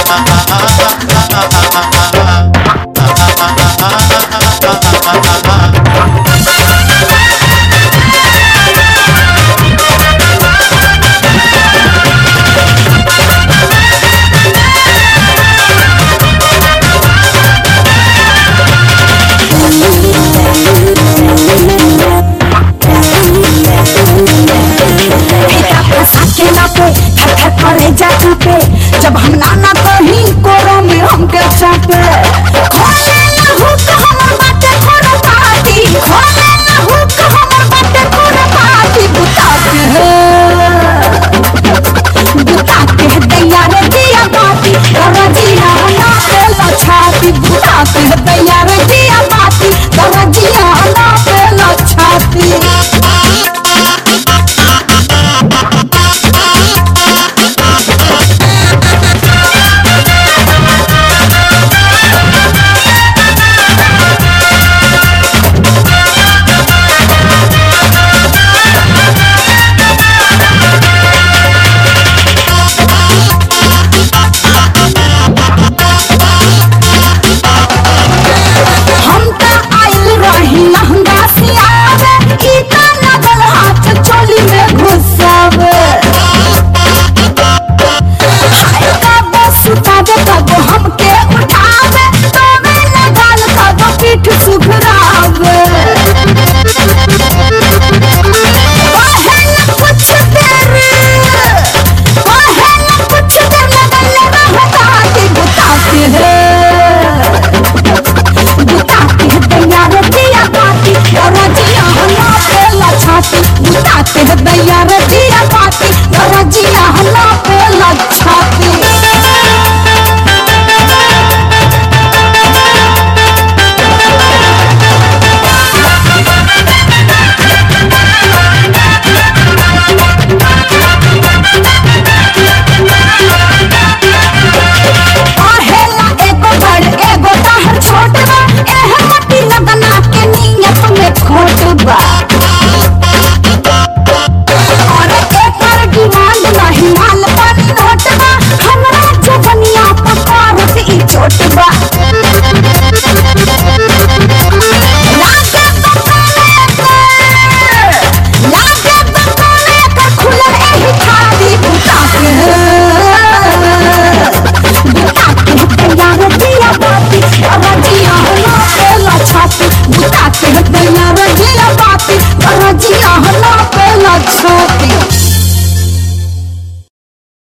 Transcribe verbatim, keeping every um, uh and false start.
जब हम नाना कहीं कोरो में हमके चाटे खोले ना हुक हमर बाटे खोरा पाती खोले ना हुक हमर बाटे खोरा पाती बुता के बुता के दैया रे दिया बाती और जिया ना के लछाती बुता के